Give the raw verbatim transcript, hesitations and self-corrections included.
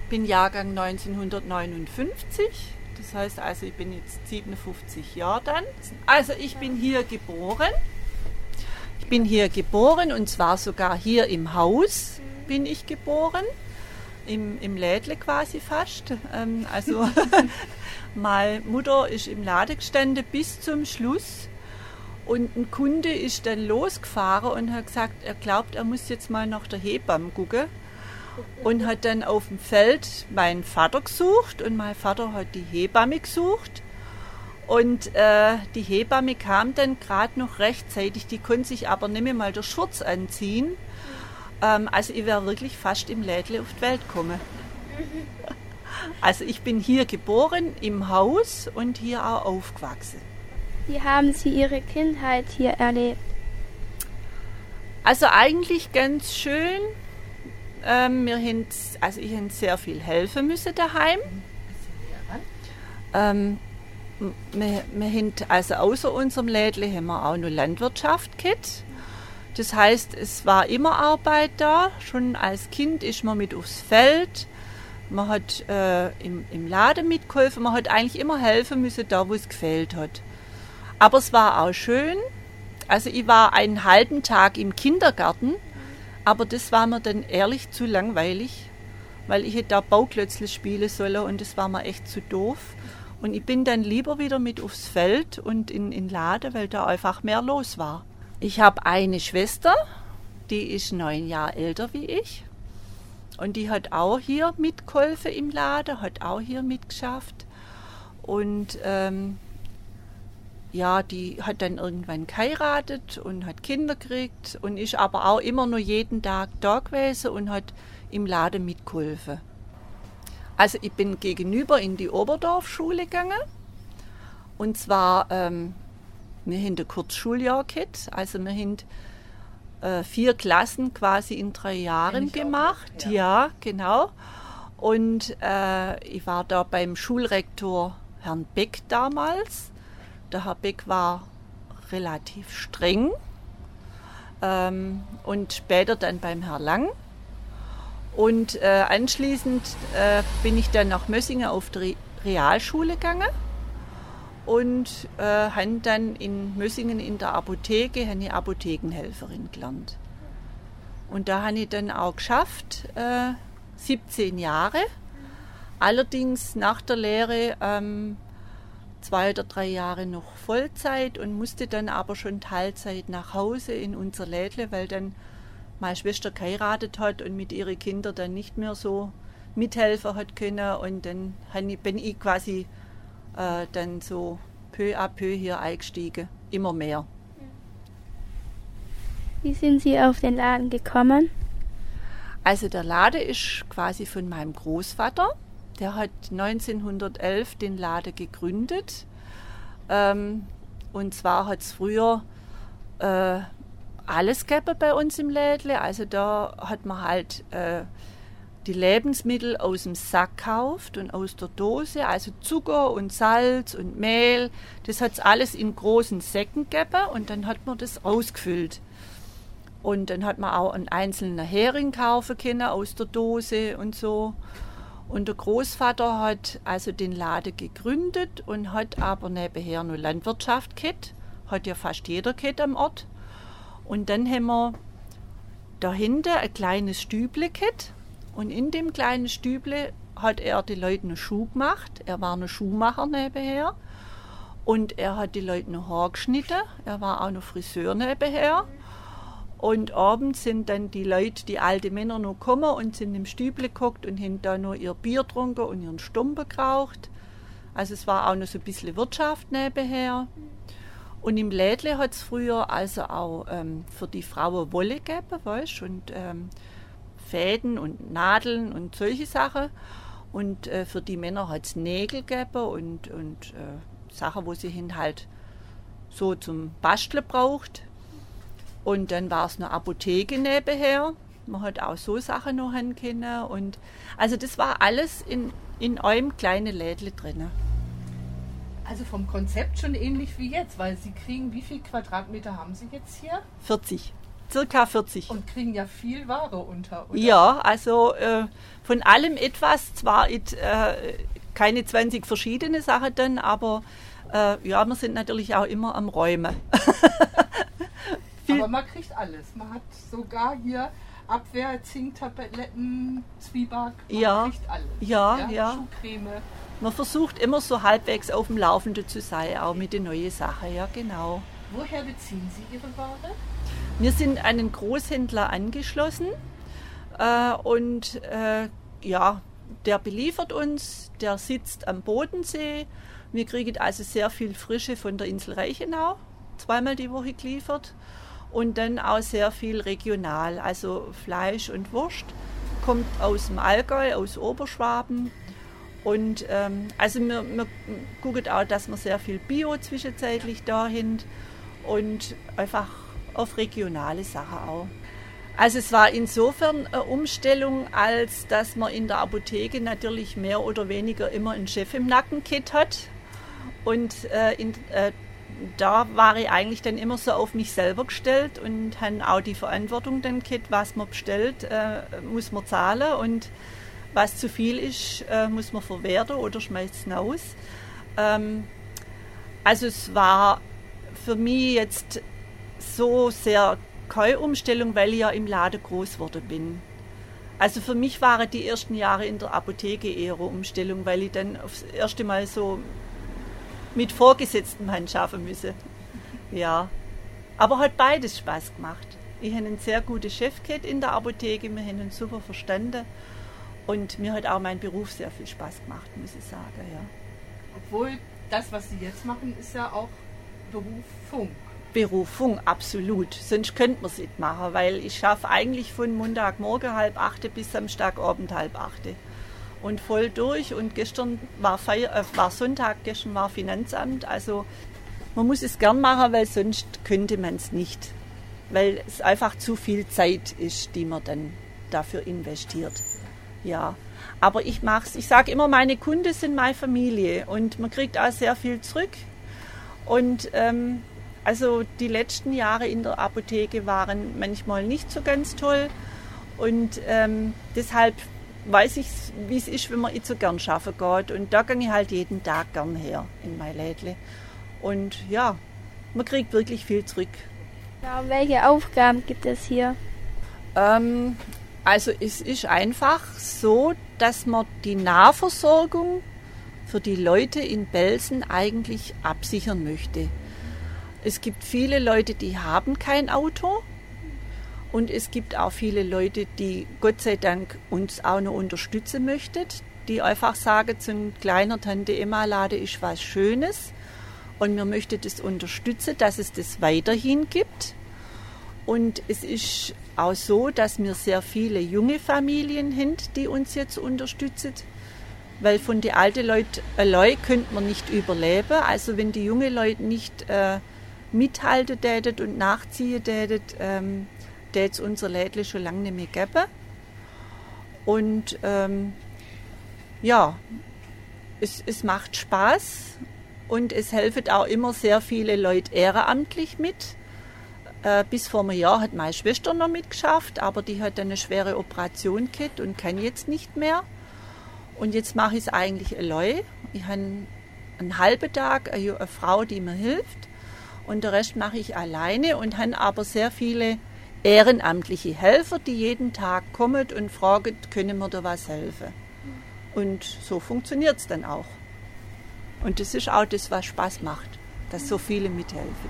bin Jahrgang neunzehnhundertneunundfünfzig. Das heißt also, ich bin jetzt siebenundfünfzig Jahre dann. Also ich bin hier geboren. Ich bin hier geboren und zwar sogar hier im Haus bin ich geboren. Im, im Lädle quasi fast. Ähm, also meine Mutter ist im Laden gestanden bis zum Schluss. Und ein Kunde ist dann losgefahren und hat gesagt, er glaubt, er muss jetzt mal nach der Hebamme gucken. Und hat dann auf dem Feld meinen Vater gesucht und mein Vater hat die Hebamme gesucht. Und äh, die Hebamme kam dann gerade noch rechtzeitig, die konnte sich aber nicht mehr mal den Schurz anziehen. Ähm, also ich wäre wirklich fast im Lädle auf die Welt gekommen. Also ich bin hier geboren, im Haus und hier auch aufgewachsen. Wie haben Sie Ihre Kindheit hier erlebt? Also eigentlich ganz schön. Ähm, wir haben, also ich habe sehr viel helfen müssen daheim. Ähm, wir, wir haben, also außer unserem Lädle haben wir auch noch Landwirtschaft gehabt. Das heißt, es war immer Arbeit da. Schon als Kind ist man mit aufs Feld. Man hat äh, im, im Laden mitgeholfen. Man hat eigentlich immer helfen müssen, da wo es gefehlt hat. Aber es war auch schön. Also ich war einen halben Tag im Kindergarten. Aber das war mir dann ehrlich zu langweilig. Weil ich hätte da Bauklötzle spielen sollen und das war mir echt zu doof. Und ich bin dann lieber wieder mit aufs Feld und in den Laden, weil da einfach mehr los war. Ich habe eine Schwester, die ist neun Jahre älter wie ich. Und die hat auch hier mitgeholfen im Laden, hat auch hier mitgeschafft. Und ähm, ja, die hat dann irgendwann geheiratet und hat Kinder gekriegt und ist aber auch immer nur jeden Tag da gewesen und hat im Laden mitgeholfen. Also ich bin gegenüber in die Oberdorfschule gegangen. Und zwar... Ähm, Wir haben ein Kurzschuljahr gehabt, also wir haben äh, vier Klassen quasi in drei Jahren gemacht. Auch, ja. ja, genau. Und äh, ich war da beim Schulrektor Herrn Beck damals. Der Herr Beck war relativ streng. Ähm, und später dann beim Herrn Lang. Und äh, anschließend äh, bin ich dann nach Mössingen auf die Realschule gegangen. Und äh, habe dann in Mössingen in der Apotheke eine Apothekenhelferin gelernt. Und da habe ich dann auch geschafft, äh, siebzehn Jahre. Allerdings nach der Lehre ähm, zwei oder drei Jahre noch Vollzeit und musste dann aber schon Teilzeit nach Hause in unser Lädle, weil dann meine Schwester geheiratet hat und mit ihren Kindern dann nicht mehr so mithelfen hat können. Und dann bin ich quasi Äh, dann so peu à peu hier eingestiegen, immer mehr. Wie sind Sie auf den Laden gekommen? Also der Laden ist quasi von meinem Großvater. Der hat neunzehnhundertelf den Laden gegründet. Ähm, und zwar hat es früher äh, alles gegeben bei uns im Lädle. Also da hat man halt äh, die Lebensmittel aus dem Sack gekauft und aus der Dose, also Zucker und Salz und Mehl. Das hat es alles in großen Säcken gegeben und dann hat man das ausgefüllt. Und dann hat man auch einen einzelnen Hering kaufen können aus der Dose und so. Und der Großvater hat also den Laden gegründet und hat aber nebenher noch Landwirtschaft gehabt. Hat ja fast jeder gehabt am Ort. Und dann haben wir dahinter ein kleines Stüble gehabt. Und in dem kleinen Stüble hat er die Leute einen Schuh gemacht. Er war ein Schuhmacher nebenher. Und er hat die Leute noch Haar geschnitten. Er war auch noch Friseur nebenher. Und abends sind dann die Leute, die alten Männer, noch gekommen und sind im Stüble geguckt und haben da noch ihr Bier getrunken und ihren Stumpen geraucht. Also es war auch noch so ein bisschen Wirtschaft nebenher. Und im Lädle hat es früher also auch ähm, für die Frauen Wolle gegeben, weißt, und ähm, Fäden und Nadeln und solche Sachen. Und äh, für die Männer hat es Nägel gegeben und, und äh, Sachen, wo sie hin halt so zum Basteln braucht. Und dann war es eine Apotheke nebenher. Man hat auch so Sachen noch haben können. Und also das war alles in, in einem kleinen Lädle drin. Also vom Konzept schon ähnlich wie jetzt, weil Sie kriegen, wie viel Quadratmeter haben Sie jetzt hier? vierzig. circa vierzig. Und kriegen ja viel Ware unter, oder? Ja, also äh, von allem etwas, zwar it, äh, keine zwanzig verschiedene Sachen dann, aber äh, ja, wir sind natürlich auch immer am Räumen. Aber man kriegt alles. Man hat sogar hier Abwehr, Zinktabletten, Zwieback, man Ja, kriegt alles. ja, ja. Schuhcreme. Man versucht immer so halbwegs auf dem Laufenden zu sein, auch mit den neuen Sachen, ja genau. Woher beziehen Sie Ihre Ware? Wir sind an einen Großhändler angeschlossen äh, und äh, ja, der beliefert uns, der sitzt am Bodensee. Wir kriegen also sehr viel Frische von der Insel Reichenau, zweimal die Woche geliefert. Und dann auch sehr viel regional, also Fleisch und Wurst, kommt aus dem Allgäu, aus Oberschwaben. Und ähm, also wir, wir gucken auch, dass wir sehr viel Bio zwischenzeitlich da haben und einfach auf regionale Sachen auch. Also es war insofern eine Umstellung, als dass man in der Apotheke natürlich mehr oder weniger immer einen Chef im Nackenkit hat. Und äh, in, äh, da war ich eigentlich dann immer so auf mich selber gestellt und habe auch die Verantwortung dann gehabt, was man bestellt, äh, muss man zahlen und was zu viel ist, äh, muss man verwerten oder schmeißt es raus. Ähm, also es war für mich jetzt so sehr keine Umstellung, weil ich ja im Laden groß geworden bin. Also für mich waren die ersten Jahre in der Apotheke eher eine Umstellung, weil ich dann aufs erste Mal so mit Vorgesetzten schaffen müssen. Ja, aber hat beides Spaß gemacht. Ich habe einen sehr guten Chef gehabt in der Apotheke, wir haben uns super verstanden und mir hat auch mein Beruf sehr viel Spaß gemacht, muss ich sagen. Ja. Obwohl das, was Sie jetzt machen, ist ja auch Berufung. Berufung, absolut. Sonst könnte man es nicht machen, weil ich schaffe eigentlich von Montagmorgen halb acht bis Samstagabend halb acht. Und voll durch. Und gestern war, Feier, äh, war Sonntag, gestern war Finanzamt. Also man muss es gern machen, weil sonst könnte man es nicht. Weil es einfach zu viel Zeit ist, die man dann dafür investiert. Ja, aber ich mache es. Ich sage immer, meine Kunden sind meine Familie und man kriegt auch sehr viel zurück. Und ähm, also die letzten Jahre in der Apotheke waren manchmal nicht so ganz toll. Und ähm, deshalb weiß ich, wie es ist, wenn man nicht so gern arbeiten geht. Und da gehe ich halt jeden Tag gern her in mein Lädle. Und ja, man kriegt wirklich viel zurück. Ja, welche Aufgaben gibt es hier? Ähm, also es ist einfach so, dass man die Nahversorgung für die Leute in Belsen eigentlich absichern möchte. Es gibt viele Leute, die haben kein Auto. Und es gibt auch viele Leute, die Gott sei Dank uns auch noch unterstützen möchten, die einfach sagen, so ein kleiner Tante-Emma-Laden ist was Schönes und wir möchten das unterstützen, dass es das weiterhin gibt. Und es ist auch so, dass wir sehr viele junge Familien haben, die uns jetzt unterstützen, weil von den alten Leuten allein könnte man nicht überleben. Also wenn die jungen Leute nicht äh, mithalten täten und nachziehen täten, ähm, der jetzt unser Lädle schon lange nicht mehr gäbe. Und ähm, ja, es, es macht Spaß und es helfen auch immer sehr viele Leute ehrenamtlich mit. Äh, bis vor einem Jahr hat meine Schwester noch mitgeschafft, aber die hat eine schwere Operation gehabt und kann jetzt nicht mehr. Und jetzt mache ich es eigentlich allein. Ich habe einen halben Tag eine, eine Frau, die mir hilft und den Rest mache ich alleine und habe aber sehr viele ehrenamtliche Helfer, die jeden Tag kommen und fragen, können wir da was helfen? Und so funktioniert es dann auch. Und das ist auch das, was Spaß macht, dass so viele mithelfen.